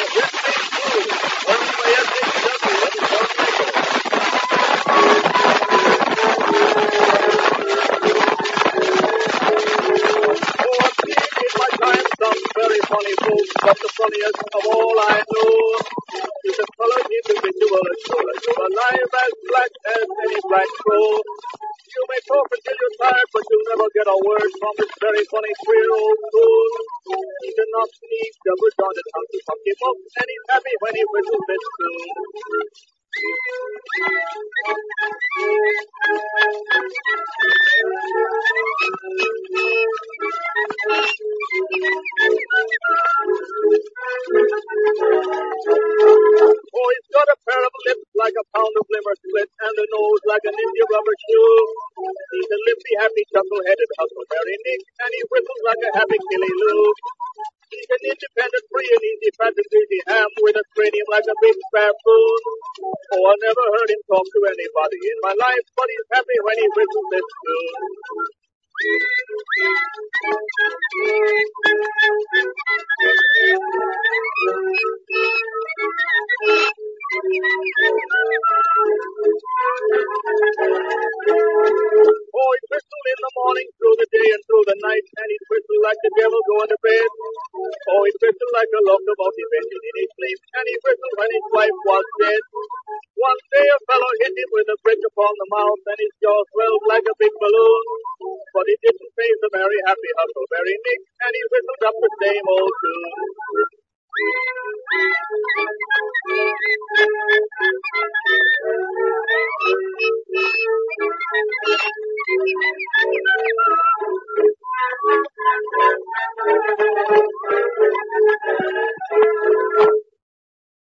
Get me through. One way at this jungle and tornado. Oh, I've seen in my time some very funny folks, but the funniest of all I know is a colored individual as sure as you're alive as black as any black crow. You may talk until you're tired, but you'll never get a word from this very funny, queer old fool. He's a knock-kneed, double-jointed, hunky-punky muff, and he's happy when he whistles this tune. Oh, he's got a pair of lips like a pound of liver split, and a nose like an India rubber shoe. He's a limpy, happy, chuckle-headed Huckleberry Nick, and he whistles like a happy Killy Lou. He's an independent, free and easy, fat and greasy ham with a cranium like a big baboon. Oh, I never heard him talk to anybody in my life, but he's happy when he whistles this tune. Oh, he whistled in the morning, through the day, and through the night, and he whistled like the devil going to bed. Oh, he whistled like a locomotive engine in his sleep, and he whistled when his wife was dead. One day a fellow hit him with a brick upon the mouth, and his jaw swelled like a big balloon. But he didn't face the merry, happy Huckleberry Nick, and he whistled up the same old tune.